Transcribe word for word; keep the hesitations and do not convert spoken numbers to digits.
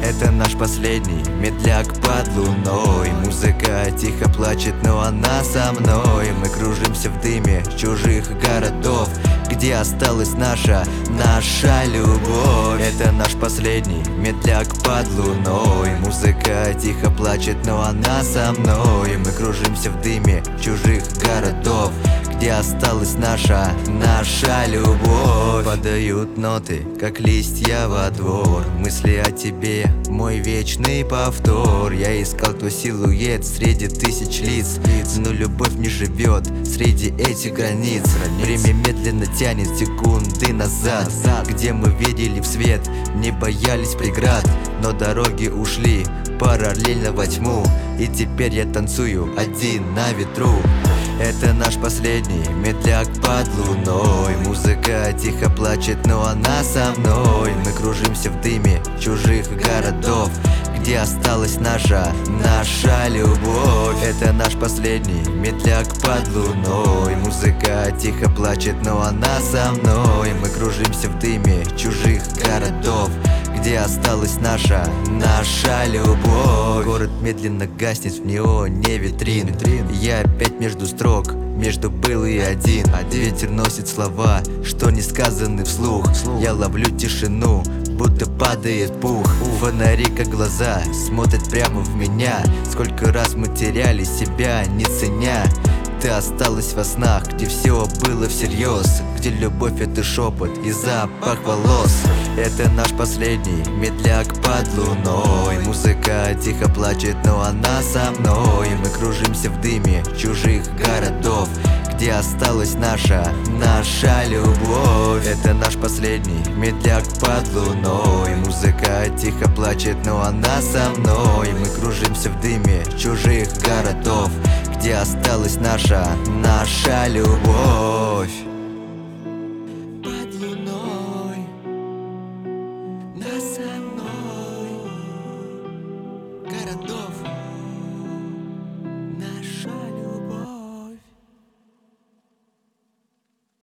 Это наш последний медляк под луной. Музыка тихо плачет, но она со мной. Мы кружимся в дыме чужих городов, где осталась наша, наша любовь. Это наш последний медляк под луной. Музыка тихо плачет, но она со мной. Мы кружимся в дыме чужих городов, где осталась наша, наша любовь. Падают ноты, как листья во двор. Мысли о тебе, мой вечный повтор. Я искал твой силуэт среди тысяч лиц, но любовь не живет среди этих границ. Время медленно тянет секунды назад, где мы видели в свет, не боялись преград. Но дороги ушли параллельно во тьму, и теперь я танцую один на ветру. Это наш последний медляк под луной. Музыка тихо плачет, но она со мной. Мы кружимся в дыме чужих городов, где осталась наша, наша любовь. Это наш последний медляк под луной. Музыка тихо плачет, но она со мной. Мы кружимся в дыме чужих городов, где осталась наша, наша любовь. Город медленно гаснет в неоне витрин. Я опять между строк, между был и один. Ветер носит слова, что не сказаны вслух. Я ловлю тишину, будто падает пух. Фонари, как глаза, смотрят прямо в меня. Сколько раз мы теряли себя, не ценя. Ты осталась во снах, где все было всерьез, где любовь — это шепот и запах волос. Это наш последний медляк под луной. Музыка тихо плачет, но она со мной. Мы кружимся в дыме чужих городов, где осталась наша, наша любовь. Это наш последний медляк под луной. Музыка тихо плачет, но она со мной. Мы кружимся в дыме чужих городов, где осталась наша, наша любовь. Под луной, нас со мной, городов.